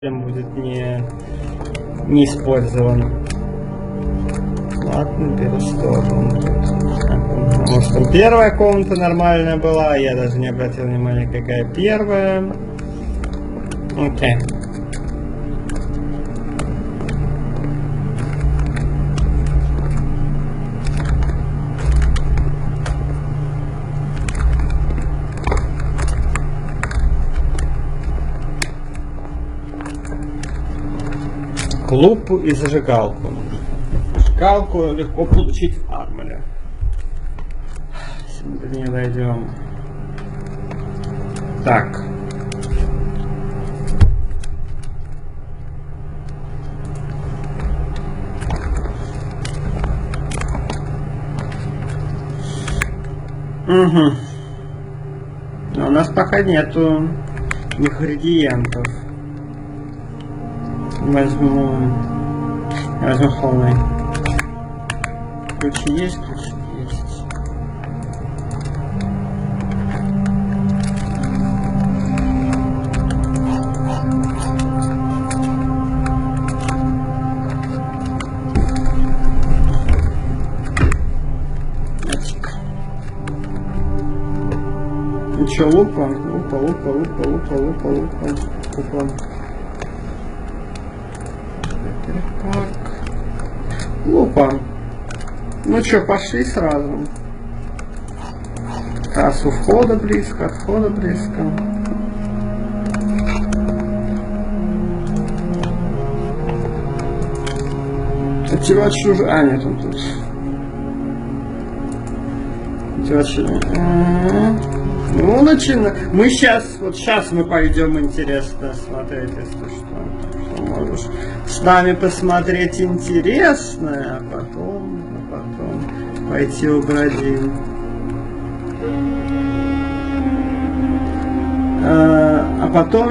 будет не использован. Ладно, беру сторону. Может, там первая комната нормальная была, я даже не обратил внимания, какая первая. Окей. Лупу и зажигалку. Зажигалку легко получить в арморе. Если мы до нее дойдем. Так. Угу. Но у нас пока нету ингредиентов. Возьму полный. Ключи есть, ключи есть. Ничего, лупа. Лупа. Ну что, пошли сразу. Раз у входа близко, от входа близко. Активать чужой. А, нет, он тут. Активать чужой. Ну, начинаем. Мы сейчас мы пойдем, интересно смотреть, если что. Можешь с нами посмотреть интересное, а потом пойти убродим. А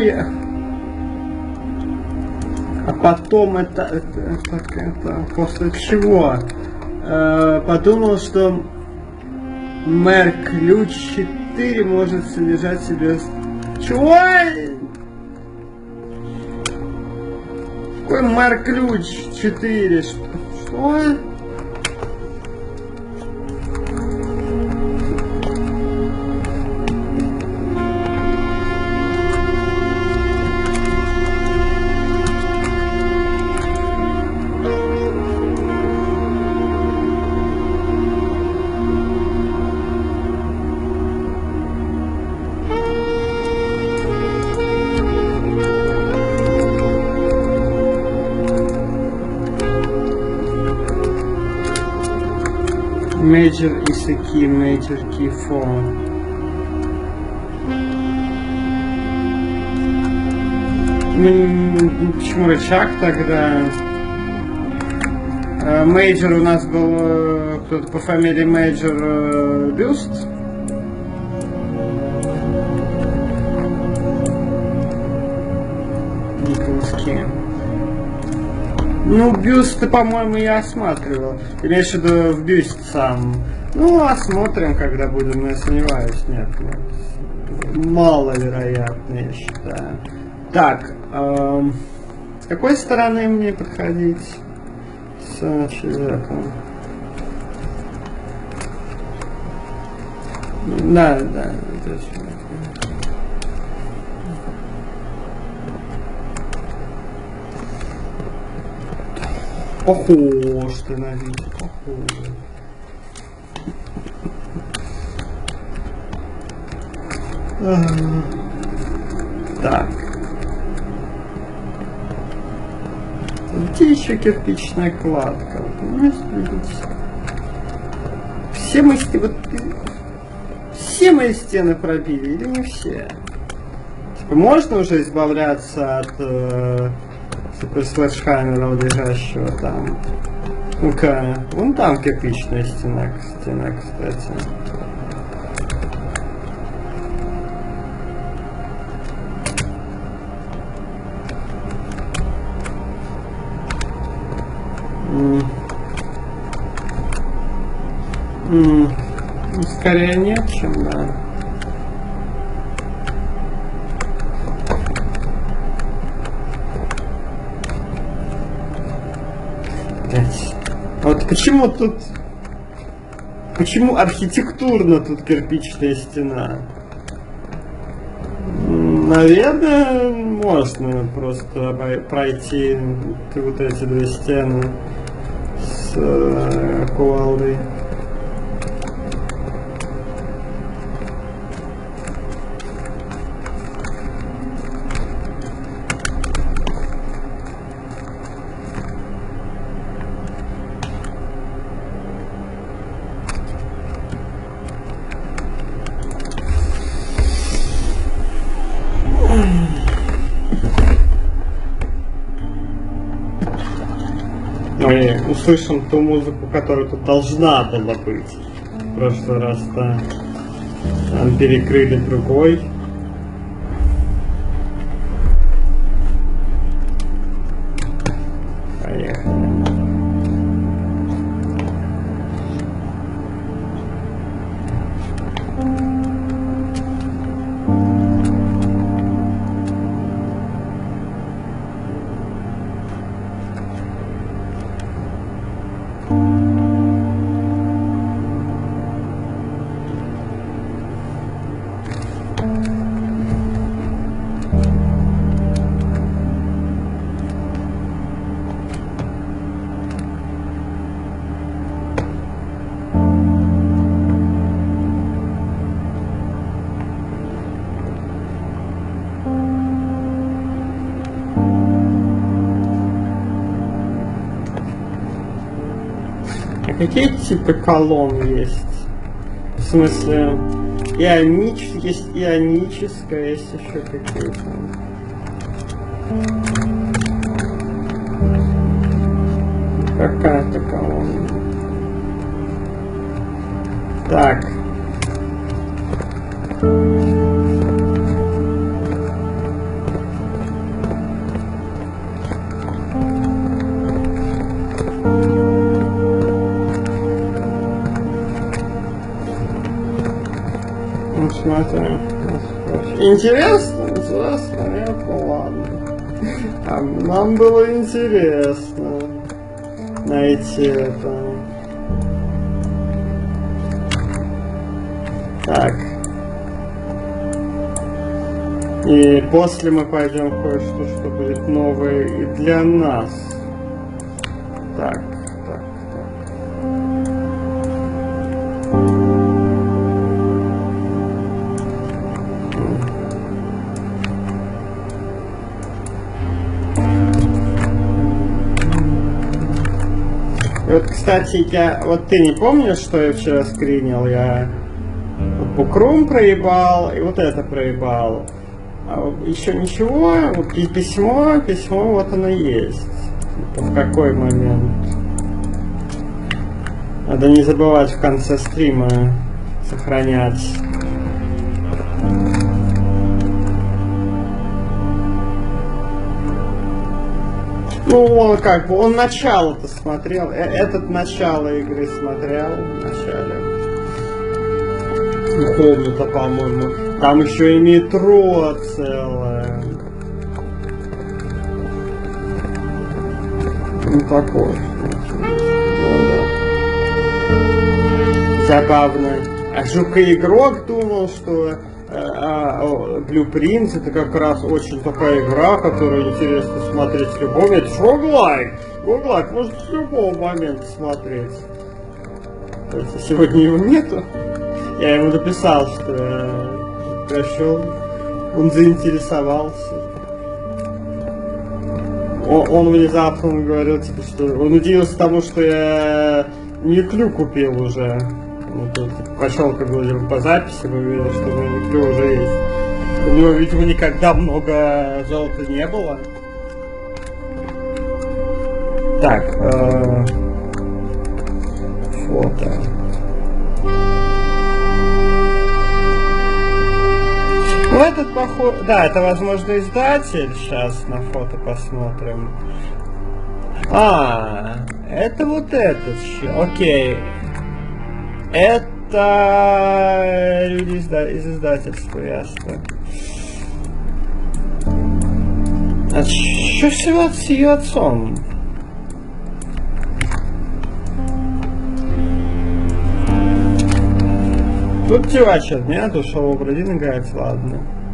потом это после чего подумал, что мэр ключ 4 может содержать в себе. Чего? Какой мэр ключ 4? Что? Major is a key, major key 4. Почему рычаг тогда? Major у нас был кто-то по фамилии Major Бюст. Николас Ки. Ну, бюсты, по-моему, я осматривал. Имеешь в виду в бюст сам. Ну, осмотрим, когда будем, но я сомневаюсь. Нет, маловероятно, я считаю. Так, с какой стороны мне подходить? С человеком. Да. Похож ты на вид, похож. Так. Где еще кирпичная кладка? Все мои стены пробили или не все? Типа, можно уже избавляться от суперслэшхаймера, лежащего там? Ну-ка, вон там кирпичная стена, кстати. Скорее нет, чем да. Вот почему тут... Почему архитектурно тут кирпичная стена? Наверное, можно просто пройти вот эти две стены с кувалдой. Мы услышим ту музыку, которая тут должна была быть. В прошлый раз-то там перекрыли другой. Поехали. Какие типы колонн есть? В смысле, есть ионическая, есть еще какие-то. Какая-то колонна. Так. Смотрим. Интересно, нет, ну ладно. А нам было интересно найти это. Так. И после мы пойдем кое-что, что будет новое и для нас. Так. И вот, кстати, вот ты не помнишь, что я вчера скринил? Я Букрум проебал и вот это проебал. А еще ничего, вот письмо, вот оно есть. Это в какой момент? Надо не забывать в конце стрима сохранять. Ну, он как бы, он начало-то смотрел, этот начало игры смотрел в начале. Комната, по-моему. Там еще и метро целое. Ну, такое. Забавно. А Жука-игрок думал, что Blueprint это как раз очень такая игра, которую интересно смотреть с любого. Это же роглайк, можно с любого момента смотреть. Сегодня его нету. Я ему написал, что я пришел, он заинтересовался. Он внезапно говорил, типа, что он удивился тому, что я Никлю купил уже. Вот, пошел как бы по записи, мы видели, что у Никлю уже есть. У него, видимо, никогда много золота не было. Так, фото. Ну, этот похож... Да, это, возможно, издатель. Сейчас на фото посмотрим. Это вот этот. Окей. Это люди из издательства, ясно. А что всего с ее отцом? Тут чувача нет, ушел в один играть, ладно.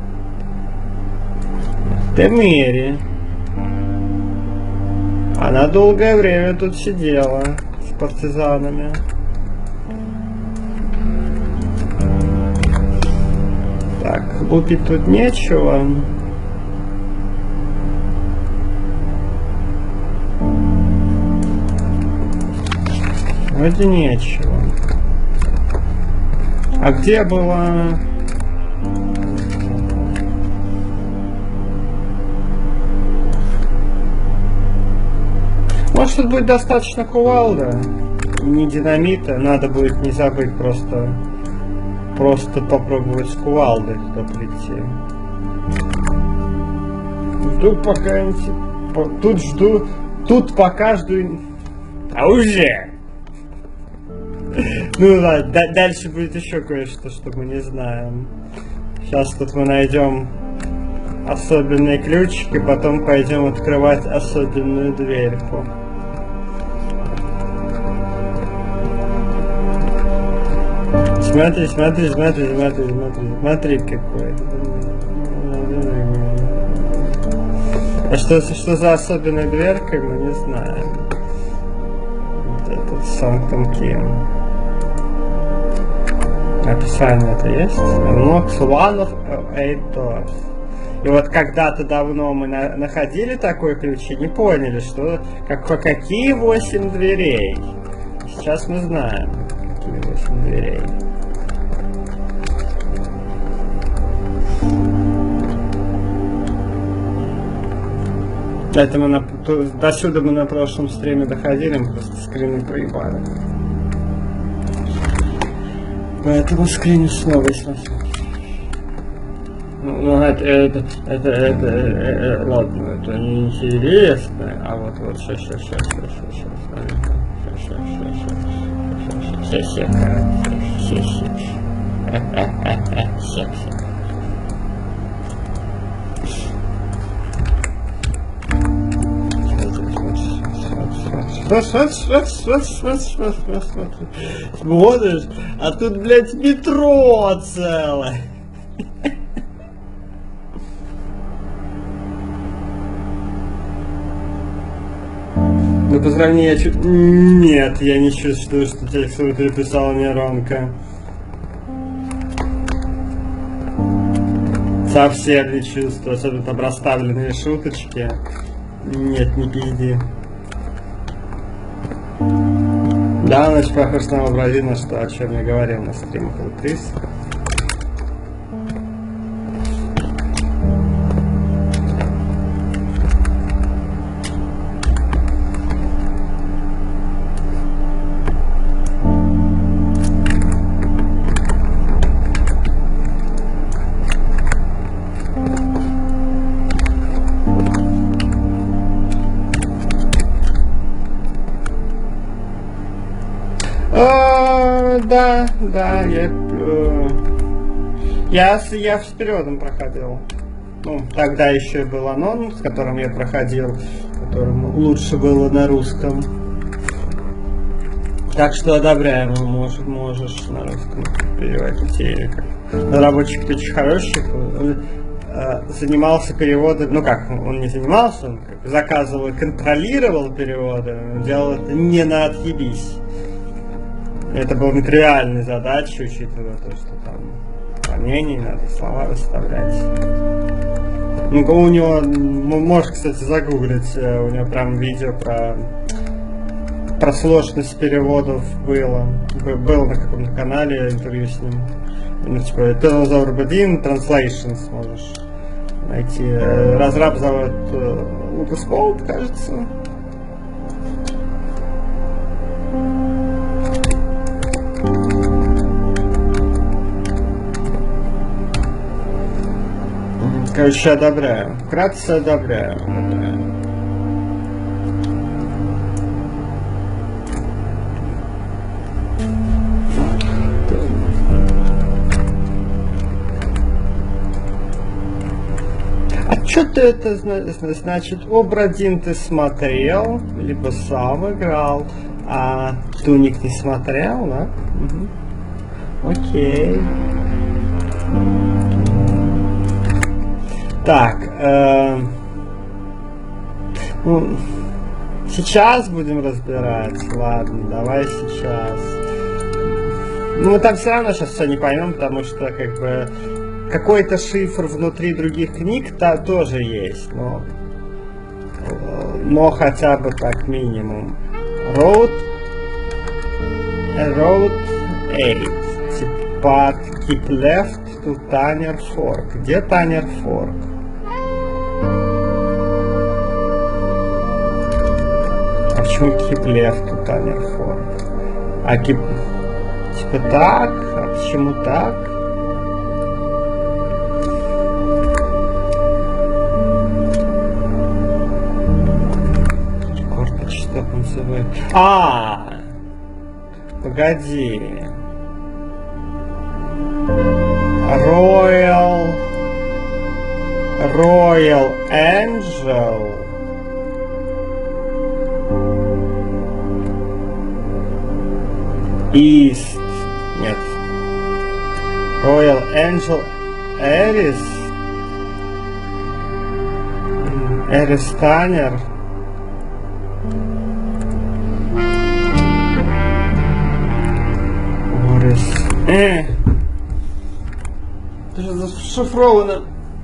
Темери. Она долгое время тут сидела с партизанами. Так, лупить тут нечего. Вроде нечего. А где была... Может, тут будет достаточно кувалда, не динамита. Надо будет не забыть просто попробовать с кувалдой туда прийти. Жду пока... Тут жду... Тут пока жду... А уже! Ну ладно, дальше будет еще кое-что, что мы не знаем. Сейчас тут мы найдем особенный ключик и потом пойдем открывать особенную дверьку. Смотри, смотри, смотри, смотри, смотри, смотри какой. А что за особенная дверка, мы не знаем. Вот этот Sanctum Key. Описание это есть? Unlocks one of 8 doors. И вот когда-то давно мы находили такой ключ и не поняли, что какие 8 дверей. Сейчас мы знаем, какие 8 дверей. Это мы до сюда мы на прошлом стриме доходили, мы просто скрины проебали. Поэтому скриню снова смотрю. Ну это ладно, это не интересно, а вот сейчас. Смотришь, а тут, блядь, метро целое. Ну, по сравнению, нет, я не чувствую, что текстуру переписала нейронка. Совсем не чувствую, особенно там расставленные шуточки. Нет, не пизди. Да, значит, похож на образина, что о чем я говорил на стримах Лутрис. Да, я с переводом проходил. Ну, тогда еще был анон, с которым я проходил, которому лучше было на русском. Так что одобряем, можешь на русском переводить. Разработчик очень хороший, занимался переводом, ну как, он не занимался, он заказывал и контролировал переводы, делал это не на отъебись. Это была нетривиальная задача, учитывая то, что там сомнений, надо слова выставлять. Ну, у него, можешь, кстати, загуглить, у него прям видео про сложность переводов было. Было на каком-то канале интервью с ним. Ну, типа, Tazaurbadin Translations можешь найти. Разраб зовут Лукас Поуп, кажется. Короче, одобряю. Вкратце одобряю. А что ты это значит? Обрадин ты смотрел, либо сам играл, а Туник не смотрел, да? Угу. Окей. Так, ну, сейчас будем разбирать. Ладно, давай сейчас. Ну, мы там все равно сейчас все не поймем, потому что как бы какой-то шифр внутри других книг тоже есть, но хотя бы как минимум. Road 8. Типа keep left to Tanner Fork. Где Tanner Fork? А почему keep left to Tanner Fork? А keep... Типа так? А почему так? Что он называет? Погоди. Royal Angel. East. Нет. Royal Angel Eris. Эрис Таннер. Это же зашифровано.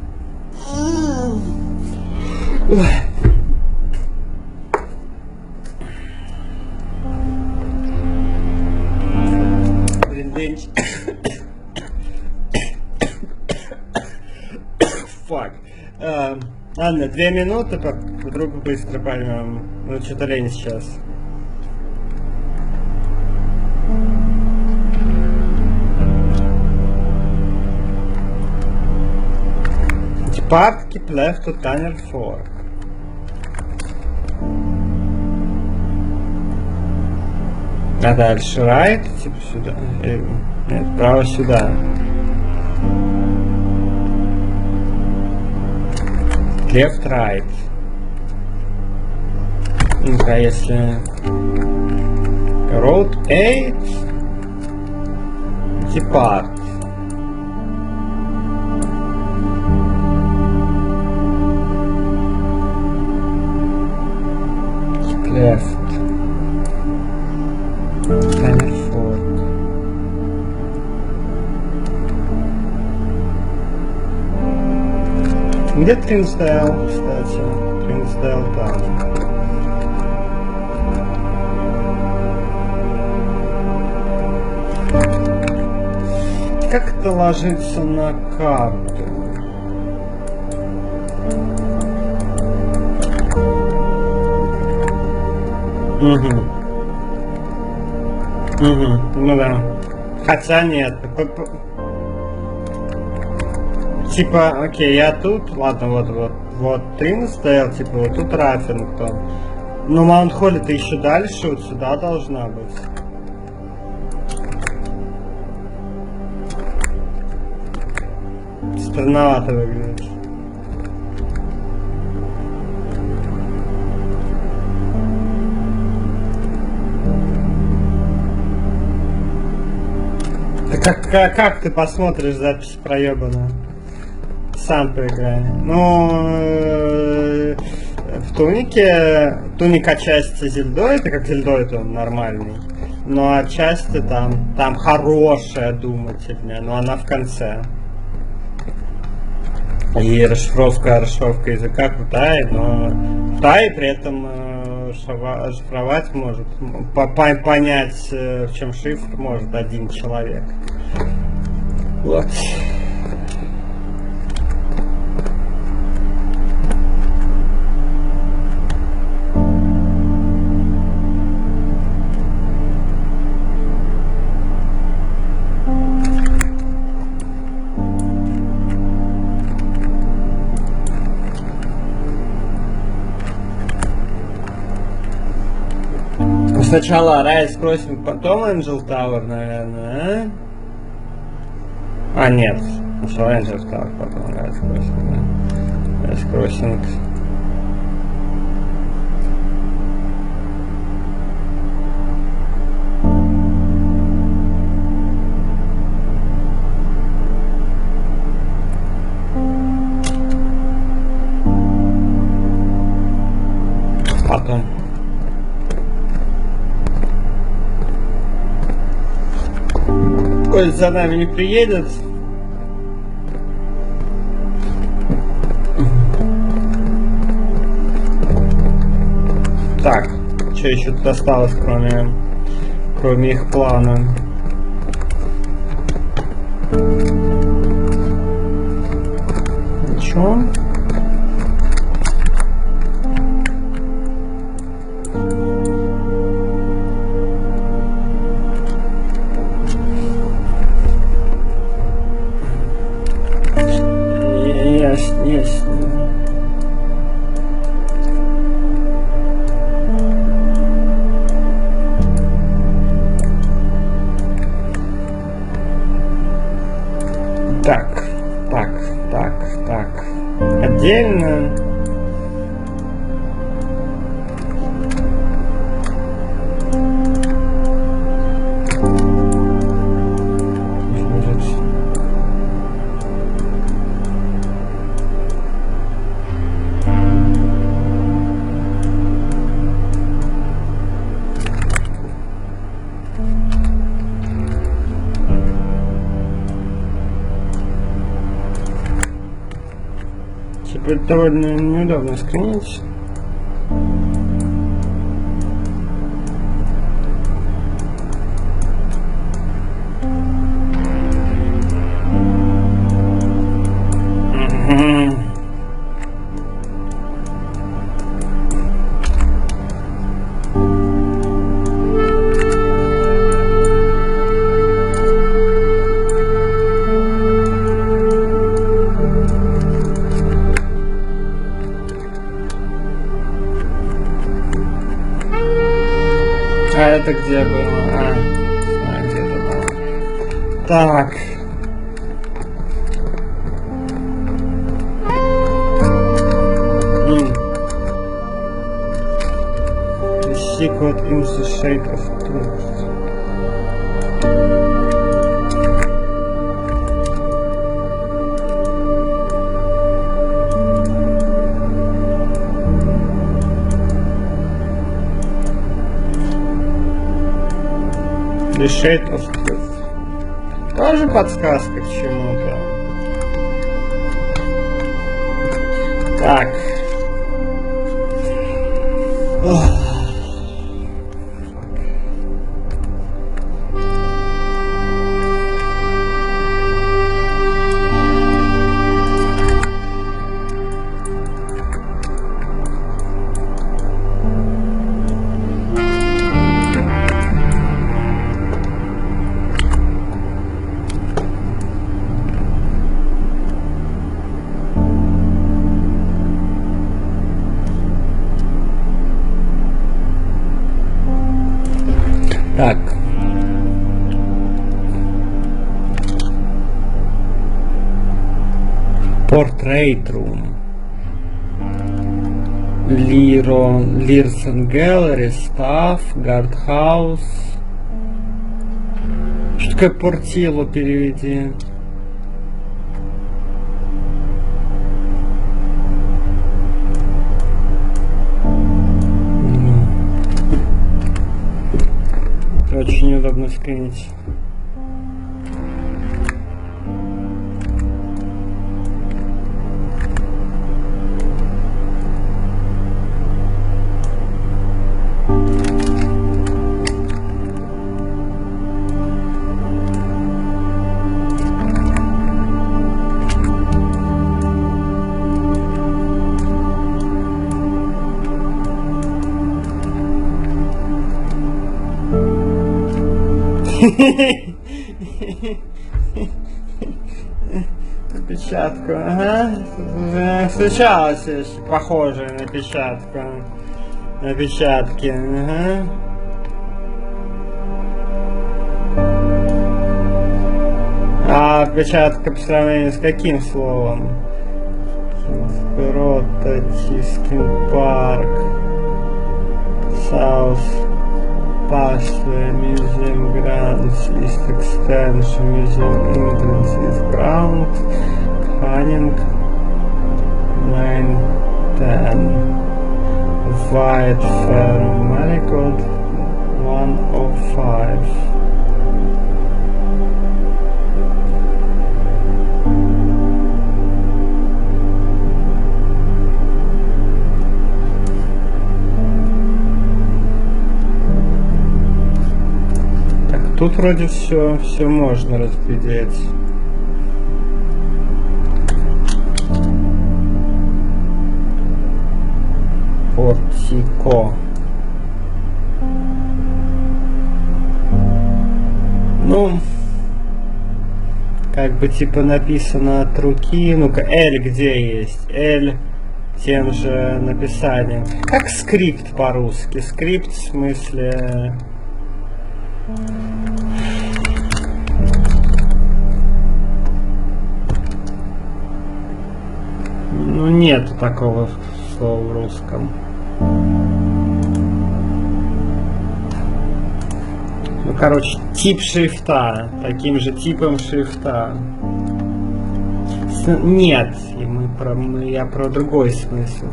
Блин, Денчик. Фак. Ладно, 2 минуты, вдруг быстро поймем. Ну, что-то лень сейчас. Path keep left to Tanner Fork. А дальше right, типа сюда. Нет, право сюда. Left, right. Ну-ка, если... Road 8. Depart. Left. Tanner Fork. Где Тринсдейл, кстати? Тринсдейл там. Как это ложится на карту? Ну да. Хотя нет. Типа, окей, я тут, ладно, вот Трин стоял, типа, вот тут Раффингтон. Но Маунт-Холли-то еще дальше, вот сюда должна быть. Странновато выглядит. Как ты посмотришь запись проебанную? Сам поиграй. Ну, в тунике, туника части Зельдой, это как Зельдой, то он нормальный. Но отчасти там хорошая думательная, но она в конце. И расшифровка языка крутая, но крутая, и при этом шифровать может, понять, в чем шифр, может один человек. Вот. Сначала Rise Crossing, потом Angel Tower, наверное, а? Нет. Сначала Angel Tower, потом Rise Crossing, да. Rise Crossing. там. Ой, за нами не приедет. Так, что еще тут осталось, кроме их плана? Ничего. Есть. Так. Отдельно. Это довольно неудобно скринить. А это где было? Знаю, где это было. Так. The secret in the shade of truth. The Shade of Truth. Тоже подсказка к чему-то. Так. Так. Portrait Room. Lears and Gallery, Staff, Guardhouse. Что такое портило переведи? Очень неудобно скринить. Печатку, ага. Встречалась похожая на печатку. На печатке, ага. А печатка по сравнению с каким словом? Прототискин парк. South Pathway Museum Grants East Extension Museum Entrance East Ground Fanning Lane 10 White Fern Marigold 105. Так, тут вроде все можно разглядеть. Портико. Ну, как бы типа написано от руки. Ну-ка, L где есть? L тем же написанием. Как скрипт по-русски? Скрипт в смысле... Ну, нету такого слова в русском. Ну, короче, тип шрифта. Таким же типом шрифта. Нет, и я про другой смысл.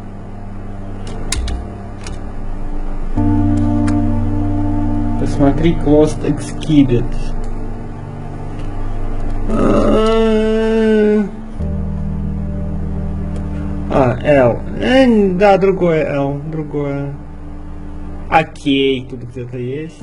Посмотри Closed Exhibit. L. Да, другое L. Другое. Окей, тут где-то есть.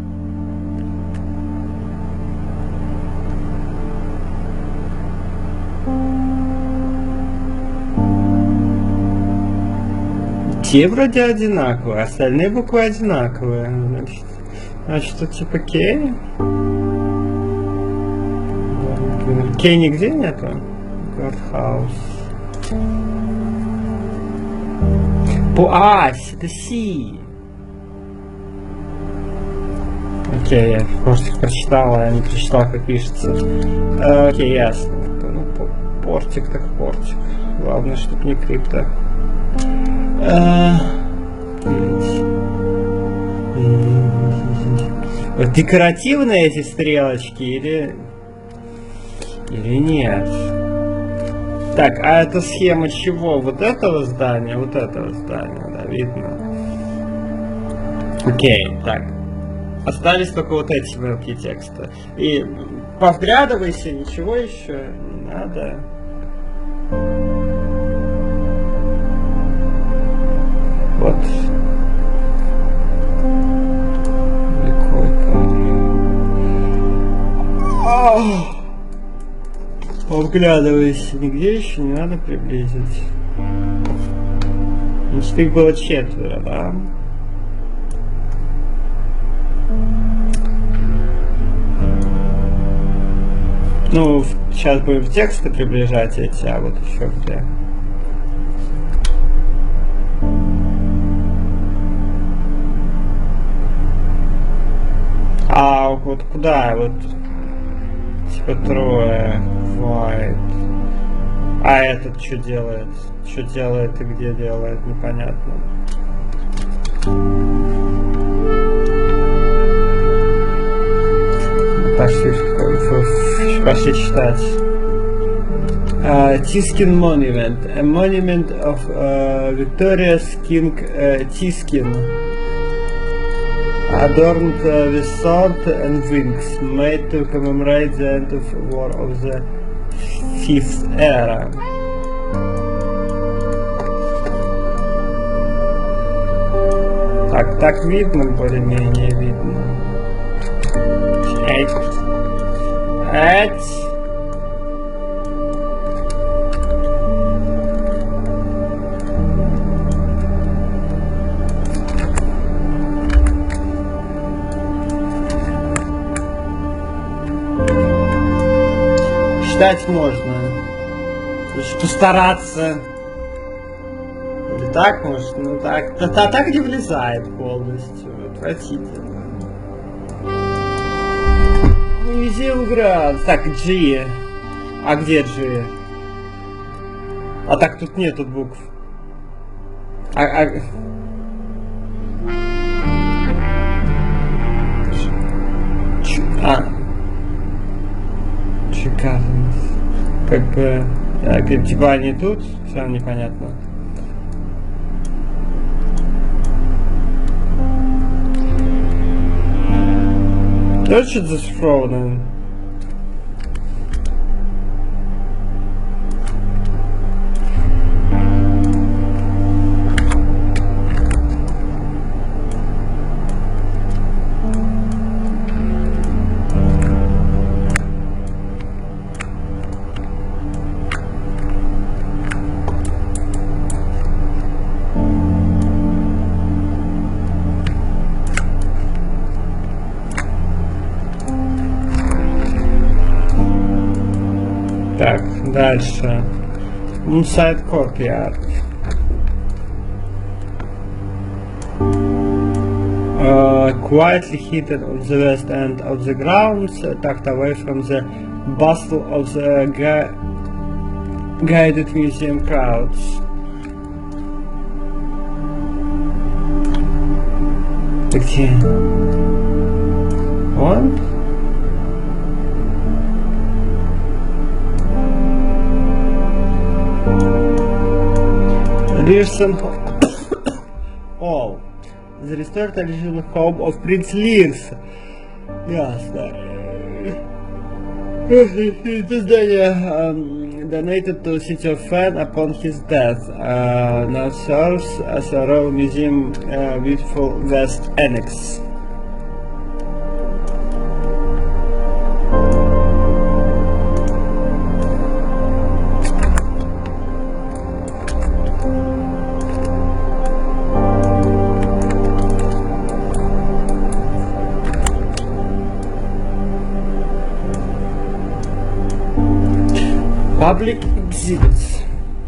Те вроде одинаковые, остальные буквы одинаковые. Значит тут типа K. K нигде нету. Courthouse. Это C. Окей, я просто прочитал, а я не прочитал, как пишется. Окей, ясно. Ну, портик так портик. Главное, чтобы не крипто. Декоративные эти стрелочки или нет? Так, а это схема чего? Вот этого здания, да, видно. Окей, так. Остались только вот эти мелкие тексты. И повглядывайся, ничего еще не надо. Вот. Повглядывайся, нигде еще не надо приблизить. Значит, их было 4, да? Ну, сейчас будем в тексты приближать эти, а вот еще где. А вот куда? Вот типа трое. White. А этот что делает? Что делает и где делает? Непонятно. Пошли читать. Tiskin Monument. A monument of Victoria's King Tiskin. Adorned with sword and wings, made to commemorate the end of war of the 5th era. Так видно, более-менее видно. Читать можно. Лишь постараться. Или так может, ну так. А так не влезает полностью. Отвратительно. Зилград. Так, G. А где G? А так тут нету букв. Как бы, типа они тут, все непонятно. точно зашифрованное? Так, дальше. Inside courtyard. Quietly hidden on the west end of the grounds, tucked away from the bustle of the guided museum crowds. Где? Он? Learson Hall. The restored traditional home of Prince Lears. Ясно. Это здание donated to City of Fan upon his death. Now serves as a Royal Museum beautiful West Annex. Public exhibits.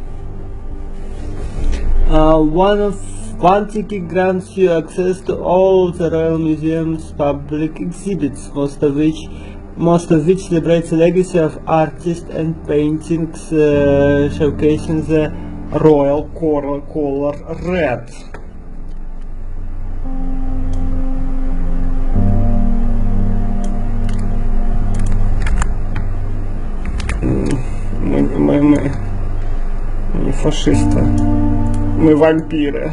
One ticket grants you access to all the Royal Museum's public exhibits, most of which celebrate the legacy of artists and paintings showcasing the royal color red. Мы не фашисты, мы вампиры.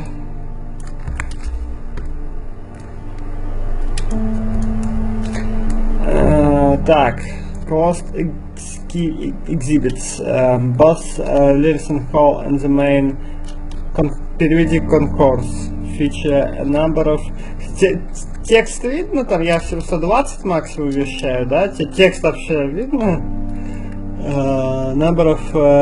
Так, closed exhibits. Both Learson Hall and the main periodic concourse feature a number of... Текст видно там? Я всего 120 максимум вещаю, да? Текст вообще видно? Number of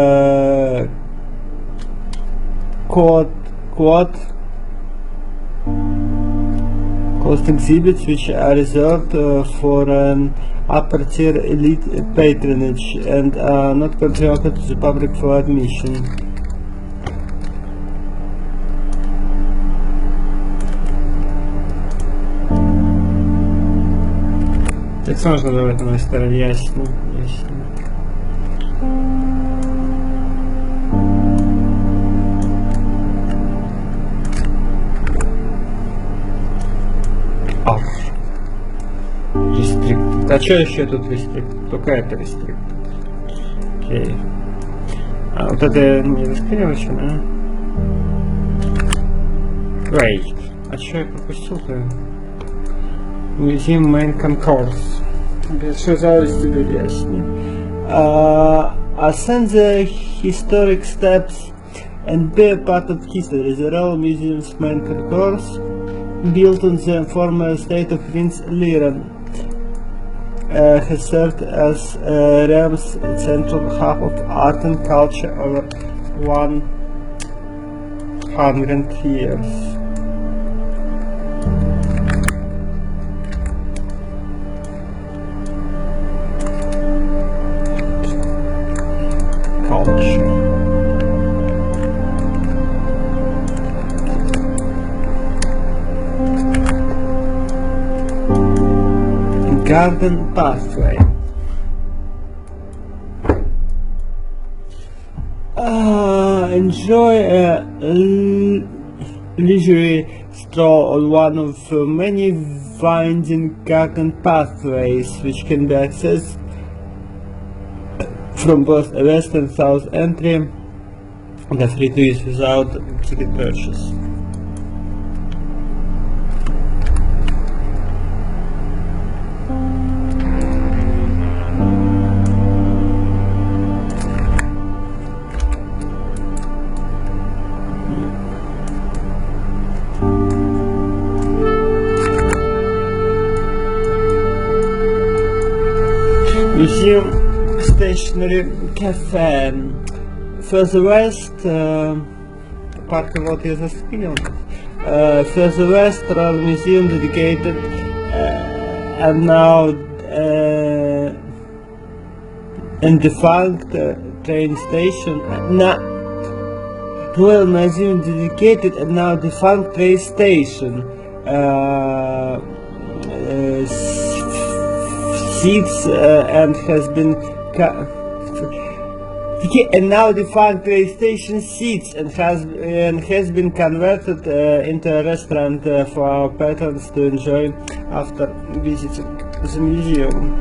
closed exhibits which are reserved for an upper tier elite patronage and are not currently open to the public for admission. Так сложно давать на моей стороне, ясно. Restricted. А что еще тут restricted? Только это restricted. Окей. А вот это не заскринивочено, а? Wait. А что я пропустил-то? Museum Main Concourse. Что за тебе яснее? Ascend the historic steps and be a part of history. The Royal Museum's main concourse, built on the former estate of Prince Lear, has served as Realm's central hub of art and culture over 100 years. Garden pathway. Enjoy a leisurely stroll on one of many winding garden pathways which can be accessed from both a west and south entry and are free to use without ticket purchase. Museum Stationery Cafe. Further west, part of what is a skill. Further west, Royal Museum dedicated and now and defunct train station. Royal Museum dedicated and now defunct train station. Seats and has been and now defunct train station seats and has been converted into a restaurant for our patrons to enjoy after visiting the museum.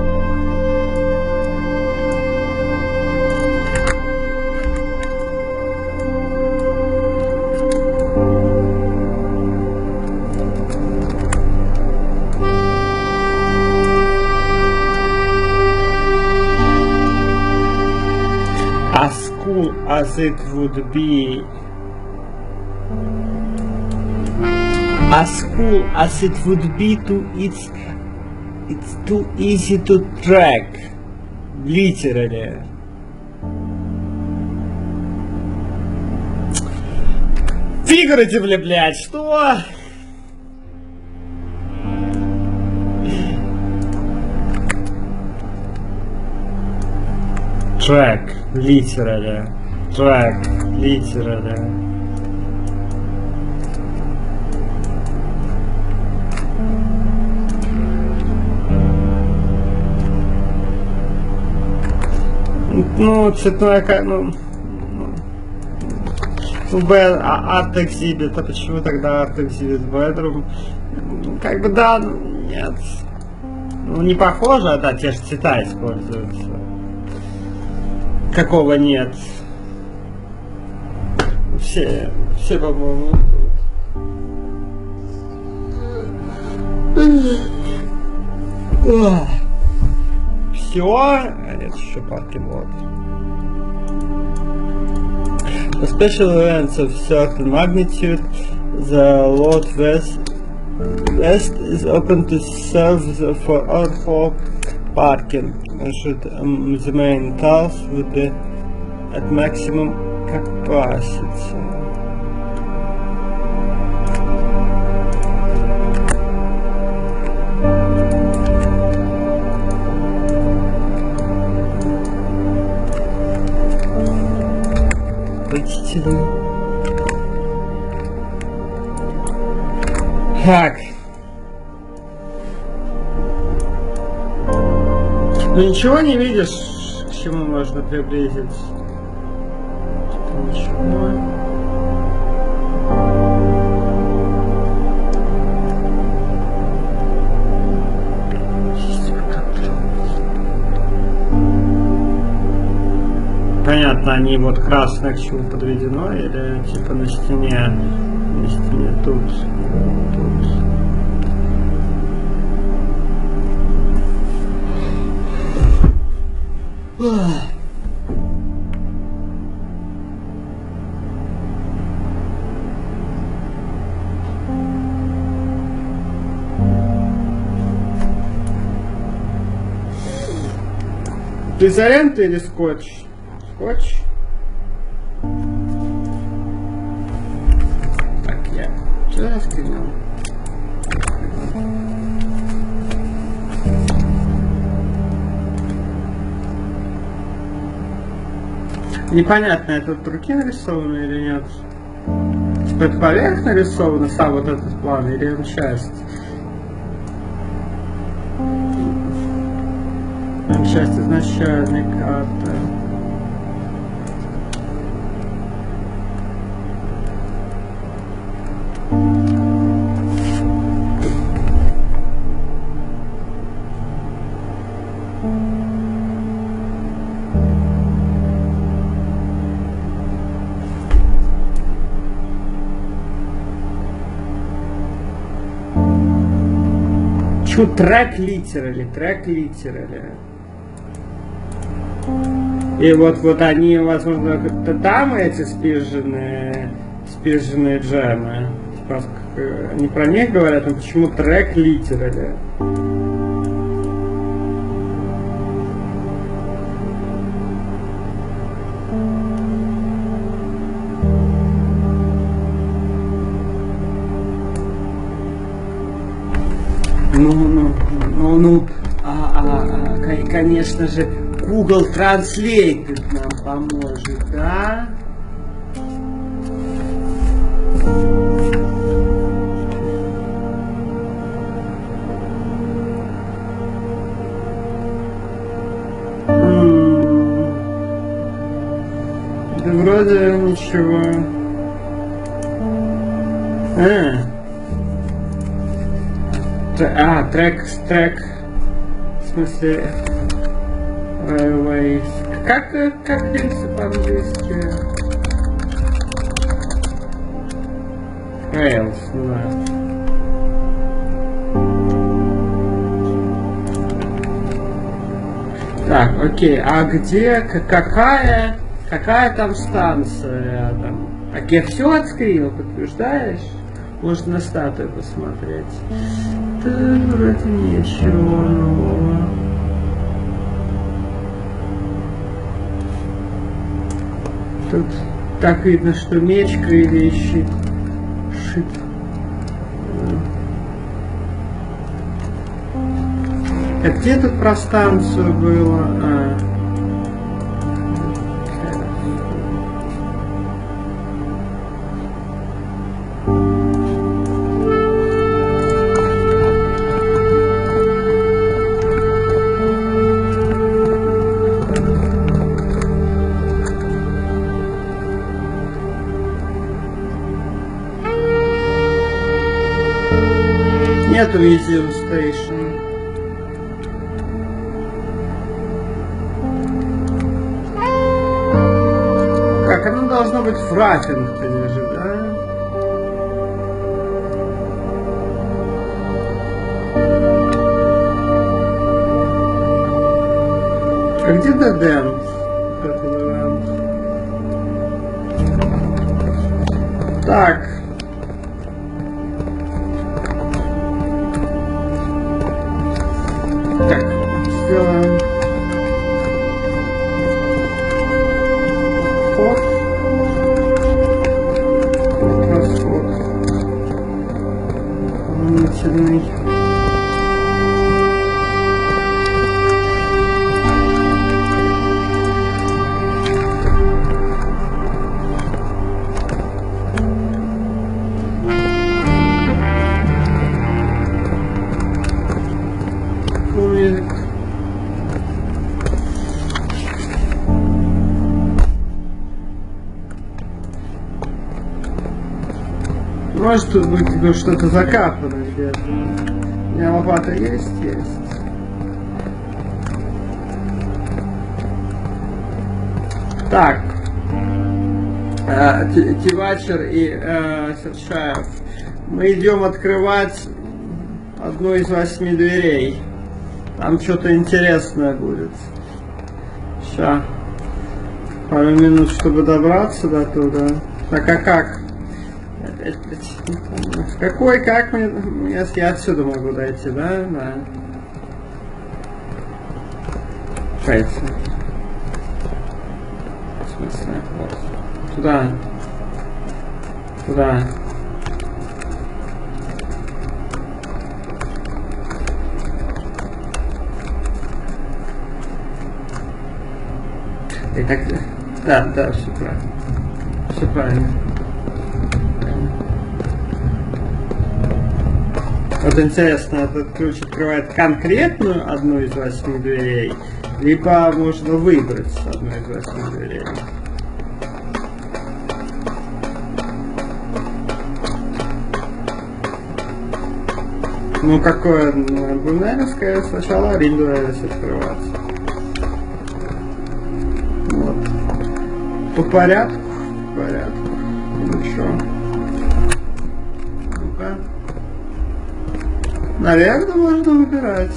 As cool as it would be, it's too easy to track, literally. Figuratively, блядь, что? Track, literally. Track, literally. Ну, цветное, арт-экзибит, а почему тогда арт-экзибит bedroom? Как бы да, нет. Ну, не похоже, а да, те же цвета используются. Какого нет? Все, по-моему. Все, это еще паркинг лот. For special events of certain magnitude, the lot west is open to serve for all parking. Should the main towers would be at maximum capacity. Так. Ну ничего не видишь, к чему можно приблизиться? Ничего. Понятно, они вот красное к чему подведено или типа на стене тут. Изолента или скотч? Скотч? Так, я сюда скинул. Непонятно, это от руки нарисовано или нет? Типа это поверх нарисовано, сам вот этот план, или он часть? Он часть изначальной карты. Трек литерали. И вот они, возможно, там эти спиженные джемы. Типа, они про них говорят, но почему трек литерали? Конечно же, Google Translate нам поможет, да? Да вроде ничего. Трек. В смысле, railways. Как рельсы по-английски? Rails, да. Так, окей, а где, какая там станция рядом? А я все отскринил, подтверждаешь? Можно на статую посмотреть. Да, вроде ничего нового. Тут так видно, что меч кривее щит. А где тут про станцию было? Нету Museum Station. Как оно должно быть в Раффингтоне же, да? А где Дедент? Так. Так, сделаем ход. Расход. Дополнительный. Может тут быть что-то закапано где-то. У меня лопата есть? Есть. Так. Тивачер и Сершаев. Мы идем открывать одну из 8 дверей. Там что-то интересное будет. Сейчас. Пару минут, чтобы добраться до туда. Так, а как? В какой, как мне... Я отсюда могу дойти, да? Да. Пойти. В смысле? Вот. Туда. Туда. И так... Да, все правильно. Все правильно. Вот интересно, этот ключ открывает конкретную одну из 8 дверей, либо можно выбрать одну из 8 дверей. Ну какое, будем, наверное, скорее сначала Риндуэлис открываться. Вот. По порядку. Ну что? Ну-ка. Наверное, можно выбирать.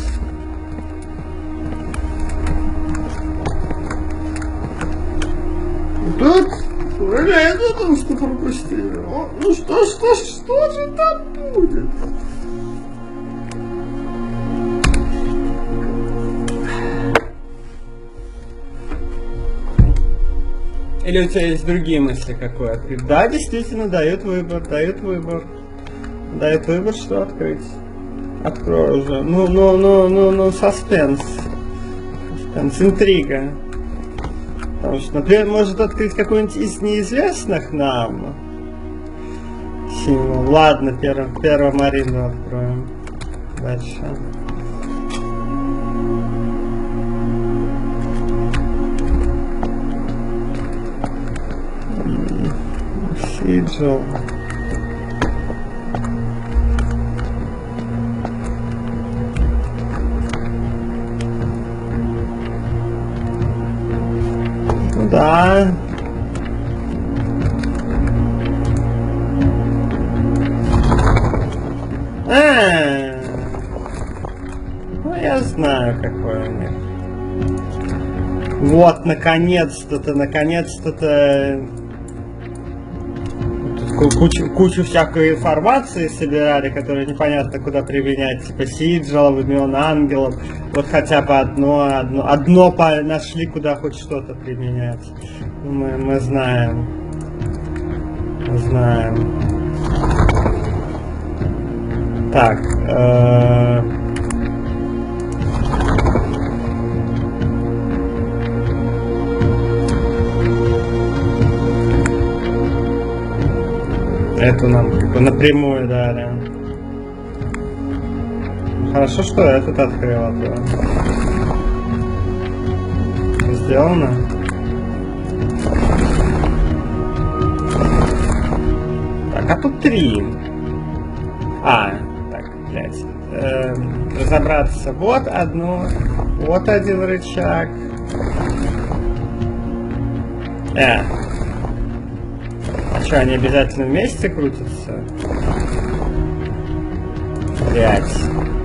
Тут это там что пропустили. О, ну что же там будет? Или у тебя есть другие мысли, какой открыть? Да, действительно, дает выбор, что открыть. Открой уже. Ну, саспенс. Саспенс, интрига. Потому что, например, может открыть какой-нибудь из неизвестных нам символ. Ладно, первую Марину откроем. Дальше. Сиджел. Ну да. Ну я знаю, какой у них. Вот, наконец-то кучу всякой информации собирали, которые непонятно куда применять, типа сиджелов, имен ангелов. Вот хотя бы одно нашли, куда хоть что-то применять. Мы знаем. Так. Эту нам как бы напрямую дали. Хорошо, что этот открыл, а то сделано. Так, а тут 3. Так, блять. Разобраться. Вот один рычаг. А что, они обязательно вместе крутятся? Блять.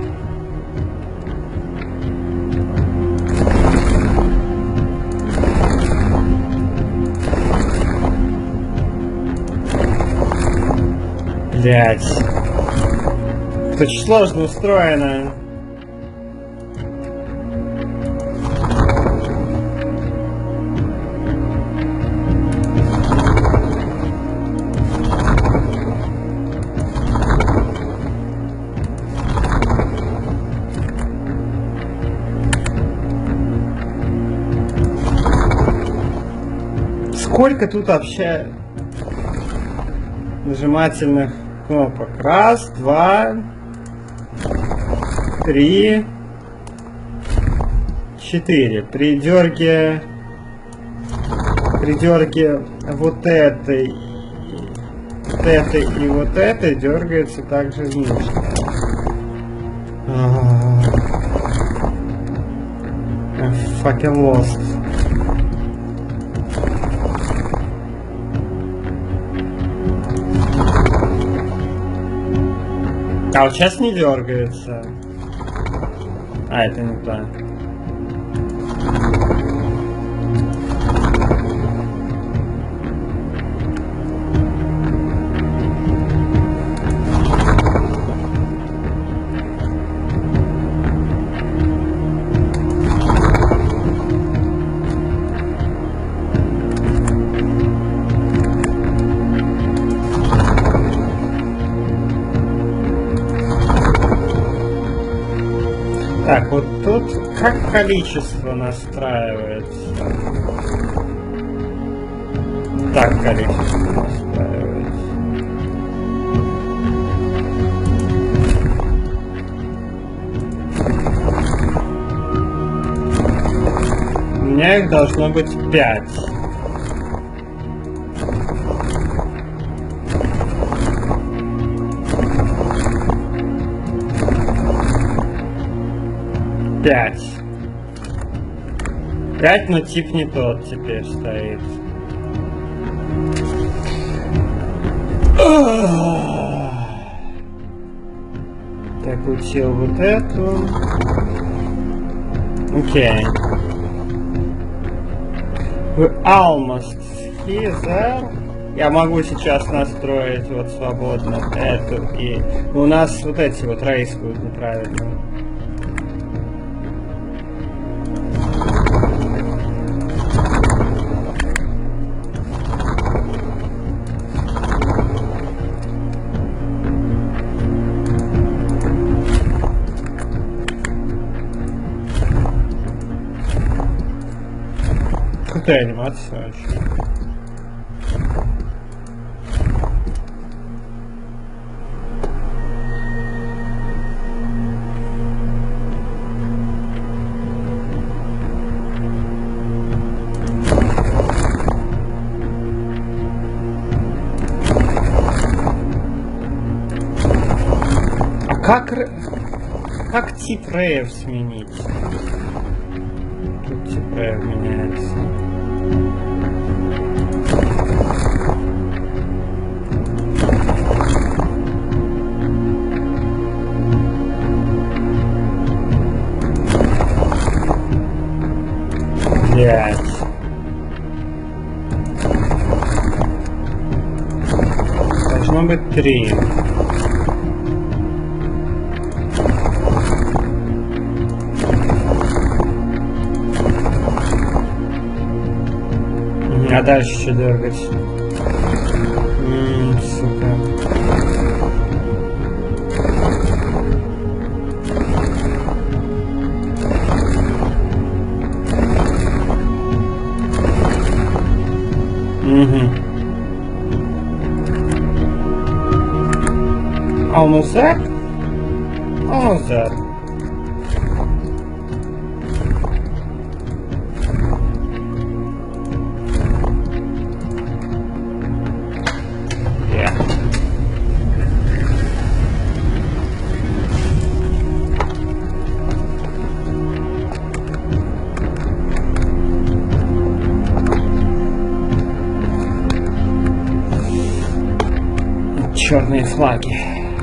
Блять. Это очень сложно устроено. Сколько тут вообще нажимательных кнопок? 1, 2, 3, 4. При дерге вот этой и вот этой дергается также нижняя. Fucking lost. А вот сейчас не дергается. Это не то. Так, вот тут как количество настраивается? Так количество настраивается. У меня их должно быть 5. Пять, но тип не тот теперь стоит. Так, учил вот эту. Окей. Вы almost here. Я могу сейчас настроить вот свободно эту и... У нас вот эти вот рейс будут неправильные. Крутая анимация вообще. Как тип реев сменить? Тут тип реев меняется. Блять. Должно быть 3. А дальше что дергать? Сука. Almost there? Almost there. Черные флаги.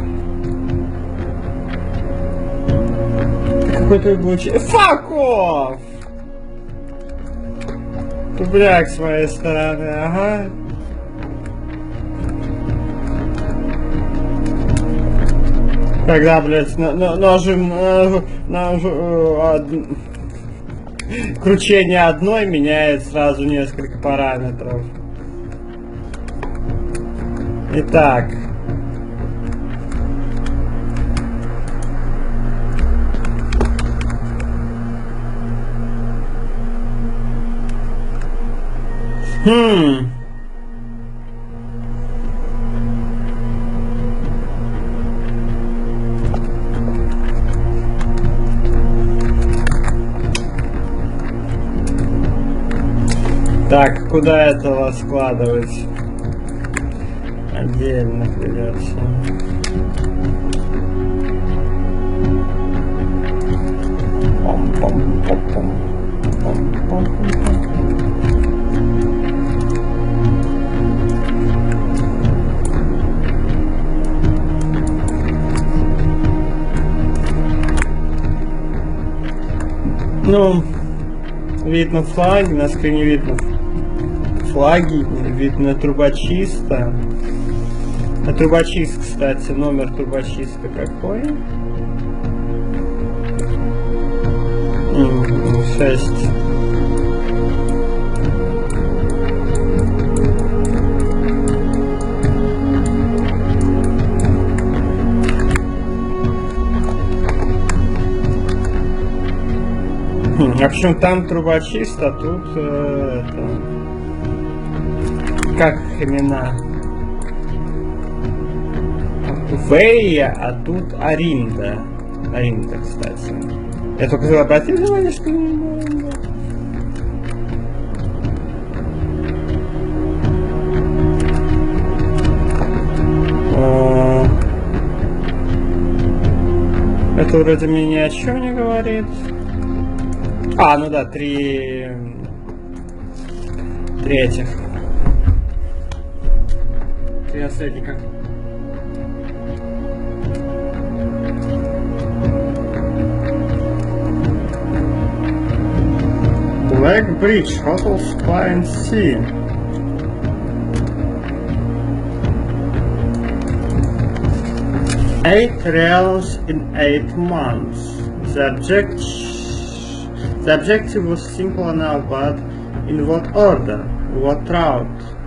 Какой-то глучи. Fuck off! Тубляк с моей стороны, ага. Когда, блядь, кручение одной меняет сразу несколько параметров. Итак. Так, куда этого складывать? Отдельно придется. Ну, видно флаги, на скрине видно флаги, видно трубочиста. А трубочист, кстати, номер трубочиста какой? 6. В общем, там трубочист, а тут это... Как имена? Вэя, а тут Аринда. Аринда, кстати. Я только обратил внимание, что это вроде мне ни о чем не говорит. А, ну да, 3 этих. 3 ассетника. Black Bridge, Hotel Supply and Sea. Eight reals in 8 months. The objective was simple enough, but in what order, what route,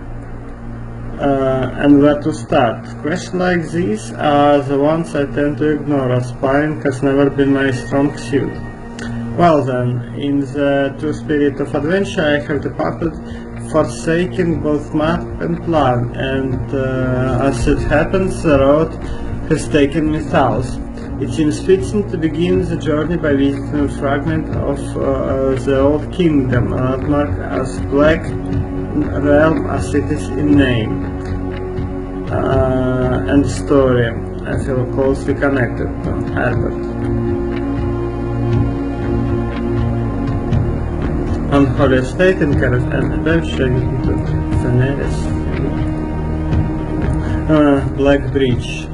and where to start? Questions like these are the ones I tend to ignore, as spying has never been my strong suit. Well then, in the true spirit of adventure, I have departed, forsaking both map and plan, and as it happens, the road has taken me south. It seems fitting to begin the journey by visiting a fragment of the old kingdom, landmark as Black Realm as it is in name and story. I feel closely connected to Herbert. Unholy Estate and Caravan Adventure into Daenerys. Black Bridge.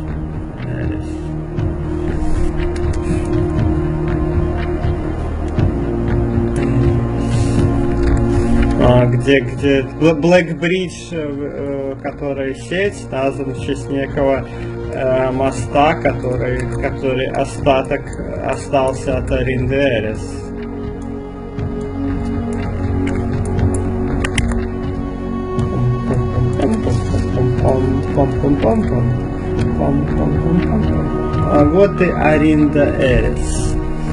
Где Black Bridge, который сеть, назван в честь некого моста, который остался от Риндерис. А вот и Аринда Эрис.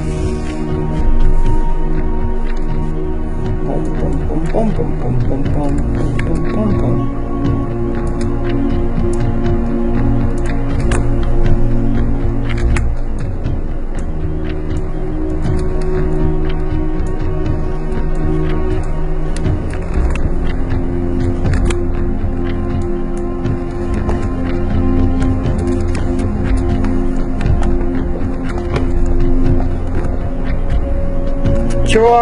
Чего?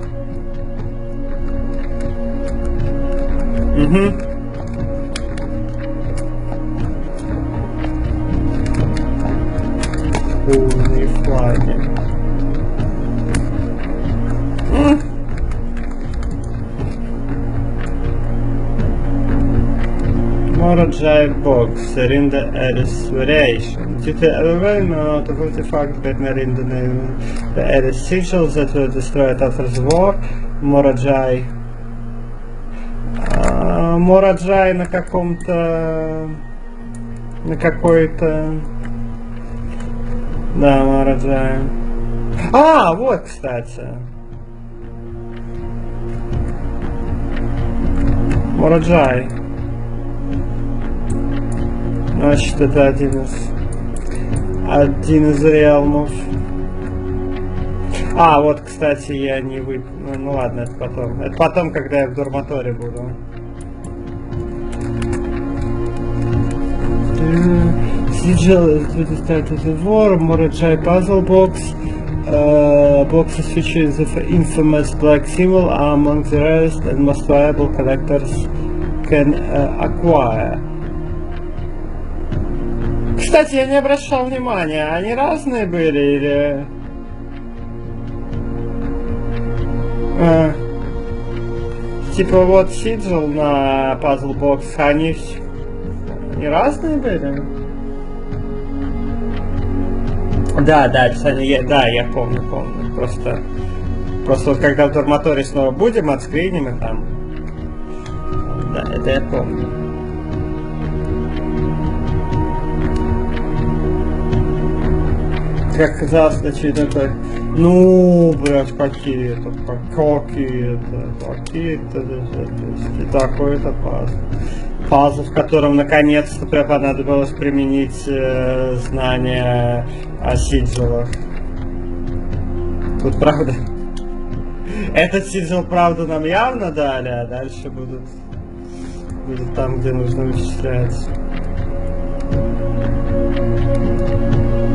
Полные флаги. Mordjai box, Rinda Eris variation. Due to overwhelming of the fact that Rinda the Eris sigils that were destroyed after the war, Mordjai на каком-то... на какой-то... Да, Морджай. А, вот, кстати. Морджай. Значит, это один из реалмов. А, вот, кстати, я не вы... Ну ладно, это потом. Это потом, когда я в Дурматоре буду. Sigil to the start of the war, Mordjai puzzle box. Boxes featuring the infamous black symbol are among the rarest and most valuable collectors can acquire. Кстати, я не обращал внимания, они разные были или... Типа вот Sigil на puzzle box, они разные были? Да, кстати, я помню. Просто вот когда в Дурматоре снова будем, отскриним и там. Да, это я помню. Как казалось, очевидно, такой, ну, блядь, какие-то, такой-то пазл. Пазл, в котором наконец-то понадобилось применить знания о сиджилах. Тут правда. Этот сиджил, правда, нам явно дали, а дальше будут там, где нужно вычислять.